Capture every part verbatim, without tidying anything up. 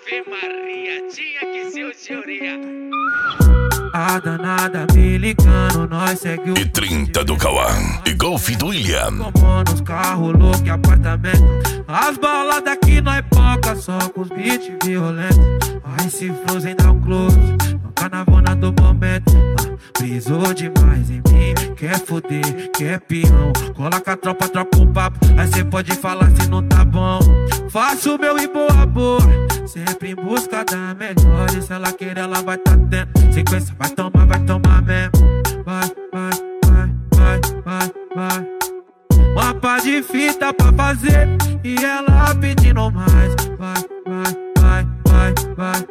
Ave Maria, tinha que ser o senhoria. A danada me ligando, nós segue o E trinta do Cauã e Golf do William. como nos carros loucos e apartamento. As baladas aqui nós poca, só com os beats violentos. Aí se Frozen dá um close, toca na vona do momento. ah, Brisou demais em mim, quer foder, quer peão. Cola com a tropa, troca um papo, aí cê pode falar se não tá bom. Faço o meu e boa boa, sempre em busca da melhor. E se ela querer, ela vai tá tendo. Sequência, vai tomar, vai tomar mesmo. Vai, vai, vai, vai, vai, vai. Mapa de fita pra fazer e ela pedindo mais. Vai, vai, vai, vai, vai,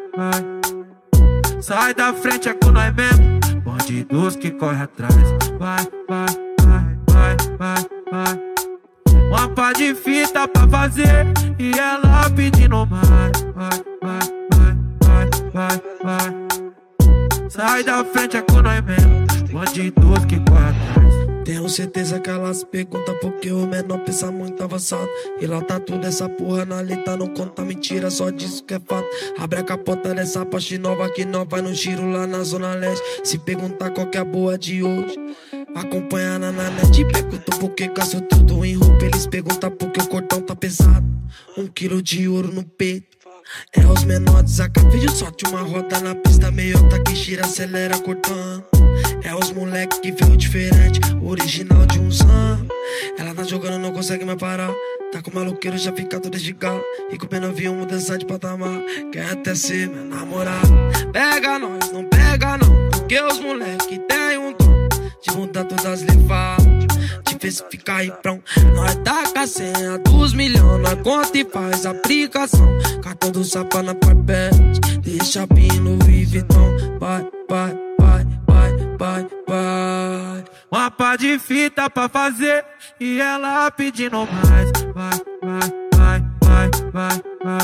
vai. Sai da frente, é com nós mesmo. Bandidos que corre atrás. Vai, vai, vai, vai, vai, vai. Mapa de fita pra fazer e ela pedindo mais. Vai, vai, vai, vai, vai, vai. Sai da frente, é com nós mesmo. Bandidos que corre atrás. Tenho certeza que elas perguntam porque o menor pensa muito avançado. E lá tá tudo essa porra na letra, não conta mentira, só disso que é fato. Abre a capota dessa Porsche nova que nós vai no giro lá na Zona Leste. Se perguntar qual que é a boa de hoje, acompanha na net. Perguntam por que gastou tudo em roupa, eles perguntam por que o cordão tá pesado. Um quilo de ouro no peito. É os menores, a vídeo sorte uma roda na pista meiota que gira, acelera cortando. É os moleque que veio diferente, original de uns anos. Ela tá jogando, não consegue mais parar. Tá com maloqueiro, já fica todo de gala. E com o pena avião, mudança de patamar. Quer até ser meu namorado. Pega nós, não pega não, porque os moleque tem um dom de mudar todas as levadas, de ver se fica aí pronto. Nós taca a senha dos milhões, nós conta e faz aplicação. Cartão do sapa na parpete, deixa pino e Vitão. Vai, vai, vai, vai, vai, vai. Mapa de fita pra fazer e ela pedindo mais. Vai, vai, vai, vai, vai,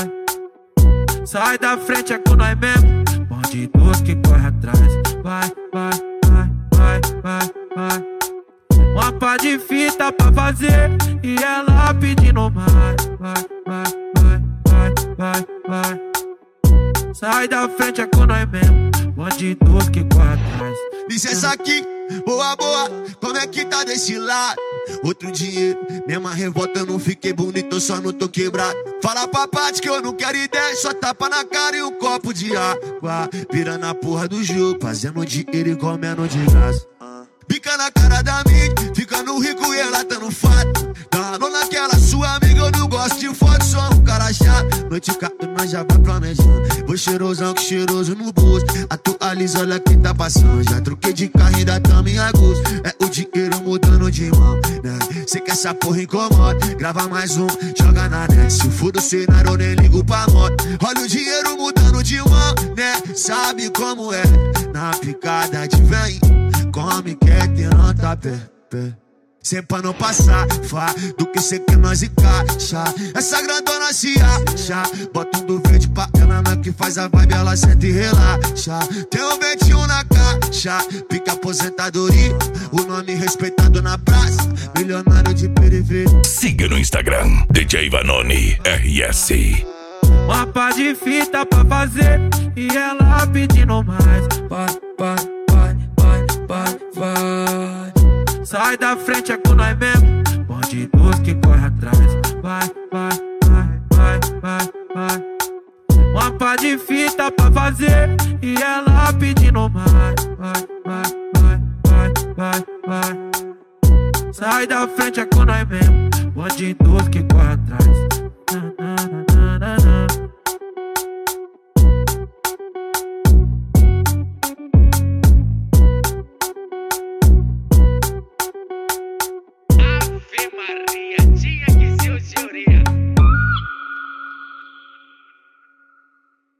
vai. Sai da frente, é com nós mesmo. Bandidos que corre atrás. Vai, vai, vai, vai, vai, vai. Mapa de fita pra fazer e ela pedindo mais. Vai, vai, vai, vai, vai, vai. Sai da frente, é com nós mesmo. Bandidos que corre atrás. Licença aqui, boa, boa, como é que tá desse lado? Outro dinheiro, mesma revolta, eu não fiquei bonito, eu só não tô quebrado. Fala pra parte que eu não quero ideia, só tapa na cara e um copo de água. Vira na porra do jogo, fazendo dinheiro e comendo de graça. Pica na cara da mídia, ficando rico e ela tá no fato. Dando naquela sua amiga, eu não gosto de foto, sou um cara chato. Noite cato, nós já vai planejando. Vou cheirosão, que cheiroso no bolso. Atualiza, olha quem tá passando. Já troquei de carro, ainda tamo em agosto. É o dinheiro mudando de mão, né? Cê que essa porra incomoda, grava mais um, joga na net. Se for do cenário, eu nem ligo pra moto. Olha o dinheiro mudando de mão, né? Sabe como é, na picada de vem. Come, quer ter não tá pé, pé. Sempre pra não passar, fá, do que cê quer nós encaixa. Essa grandona se acha, bota um do verde pra ela, na que faz a vibe, ela senta e relaxa. Tem um vinte e um na caixa, pica aposentadoria, o nome respeitado na praça, milionário de periferia. Siga no Instagram, D J Vanoni R S. Mapa de fita pra fazer e ela pedindo mais. Vai, vai, vai, vai, vai, vai. Sai da frente, é com nós mesmo. Bandidos que corre atrás. Vai, vai, vai, vai, vai, vai. Mapa de fita pra fazer e ela pedindo mais. Vai, vai, vai, vai, vai, vai. Sai da frente, é com nós mesmo. Bandidos que corre atrás. Na, na, na, na, na. Ave Maria.